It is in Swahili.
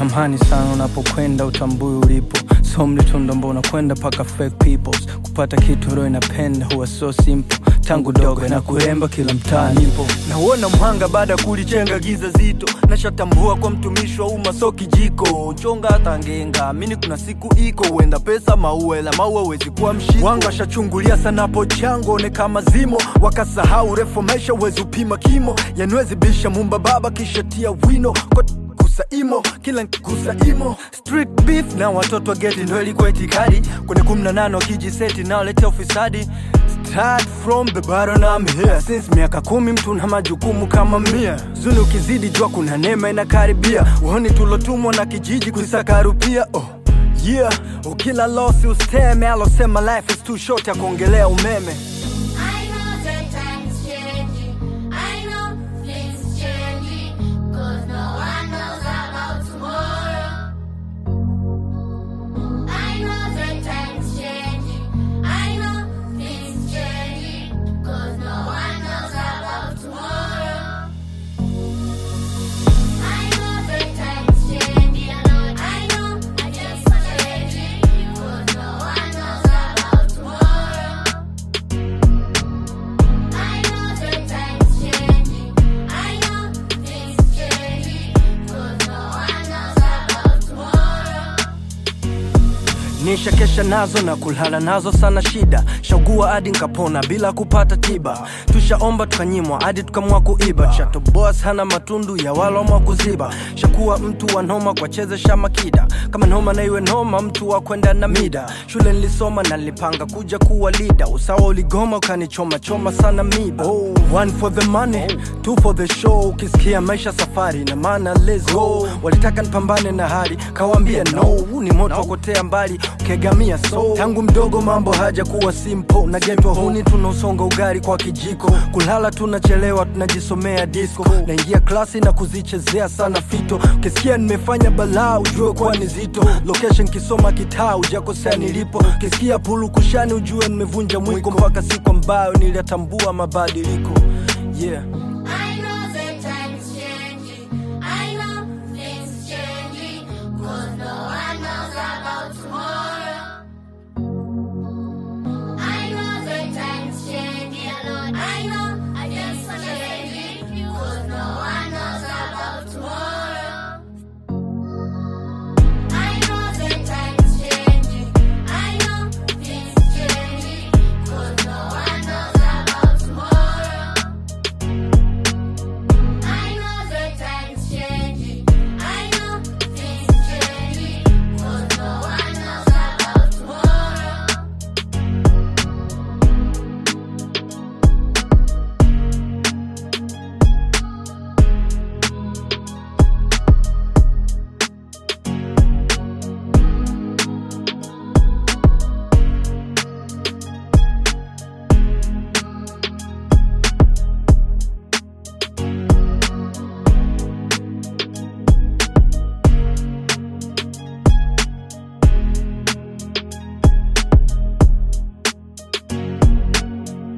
Natamani sana unapokwenda utambue ulipo. So mlitundo mbona kwenda paka fake peoples. Kupata kitu roho inapenda huwa so simple. Tangu dogo na kuremba kila mtaa nipo. Naona mwanga baada kulichenga giza zito. Nashatambua kwa mtumishi wa umma so kijiko. Chonga hata ngenga, amini kuna siku iko. Uenda pesa maua ila maua wezi kuwa mshiko. Wanga shachungulia sana po chango one kama zimo. Wakasahau reformation wezi upima kimo. Yanwezi bisha mumba baba kisha tia wino. Imo, kila nkikusa imo. Street beef na watoto wa geti ndo ilikuwa itikadi. Kwenye 18 wakijiseti na waletea ufisadi. Start from the bottom I'm here. Since miaka 10 mtu na majukumu kama 100. Zuni ukizidi jua kuna neema inakaribia. Uoni tulotumwa na kijiji kuisaka rupia. Oh yeah, ukila losi usteme. Alosema life is too short ya kuongelea umeme. Nisha kesha nazo na kulala nazo sana shida. Shagua hadi nkapona bila kupata tiba. Tushaomba tukanyimwa hadi tukamua kuiba. Chato boss hana matundu ya wala mwa kuziba. Shakuwa mtu wa noma kwa cheze shamakida. Kama noma na iwe noma mtu wa kwenda na mida. Shule nilisoma na nilipanga kuja kuwa leader. Usawa uligoma ukanichoma choma sana miba. Oh, 1 for the money, 2 for the show. Ukisikia maisha safari na maana let's go. Walitaka nipambane na hali kawambia no. Ni moto wakotea mbali kegamia so. Tangu mdogo mambo haja kuwa simple. Na gento huni tunausonga ugari kwa kijiko. Kulala tunachelewa tunajisomea disco. Naingia klasi na kuzichezea sana fito. Kisikia nimefanya balaa ujue kwa nizito. Location kisoma kitaa ujakosea nilipo. Kisikia pulu kushani ujue nimevunja mwiko. Mpaka siku ambayo nilitambua mabadiliko. Yeah.